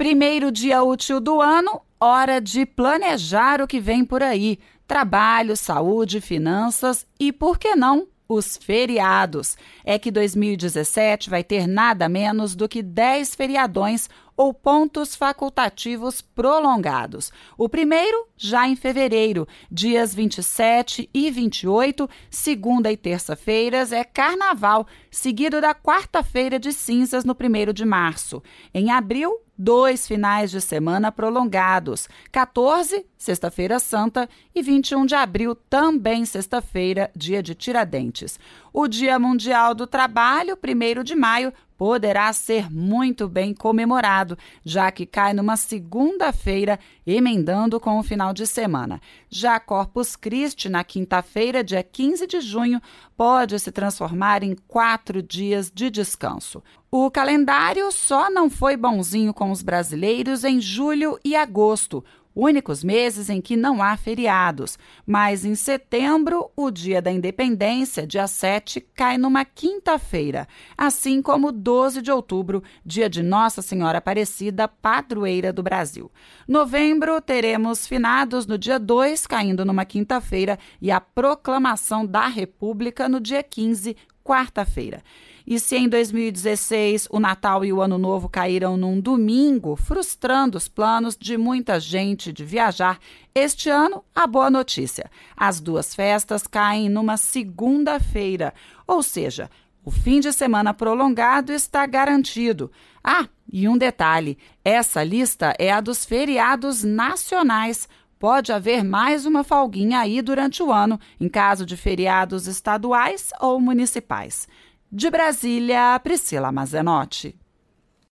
Primeiro dia útil do ano, hora de planejar o que vem por aí. Trabalho, saúde, finanças e, por que não, os feriados. É que 2017 vai ter nada menos do que 10 feriadões ou pontos facultativos prolongados. O primeiro, já em fevereiro, dias 27 e 28, segunda e terça-feiras, é Carnaval, seguido da quarta-feira de cinzas no 1º de março. Em abril, 2 finais de semana prolongados, 14, Sexta-feira Santa, e 21 de abril, também sexta-feira, dia de Tiradentes. O Dia Mundial do Trabalho, 1º de maio, poderá ser muito bem comemorado, já que cai numa segunda-feira, emendando com o final de semana. Já Corpus Christi, na quinta-feira, dia 15 de junho, pode se transformar em 4 dias de descanso. O calendário só não foi bonzinho com os brasileiros em julho e agosto, únicos meses em que não há feriados. Mas em setembro, o Dia da Independência, dia 7, cai numa quinta-feira, assim como 12 de outubro, dia de Nossa Senhora Aparecida, padroeira do Brasil. Novembro, teremos finados no dia 2, caindo numa quinta-feira, e a proclamação da República no dia 15, quarta-feira. E se em 2016 o Natal e o Ano Novo caíram num domingo, frustrando os planos de muita gente de viajar, este ano, a boa notícia: as 2 festas caem numa segunda-feira, ou seja, o fim de semana prolongado está garantido. Ah, e um detalhe, essa lista é a dos feriados nacionais. Pode haver mais uma folguinha aí durante o ano, em caso de feriados estaduais ou municipais. De Brasília, Priscila Mazenotti.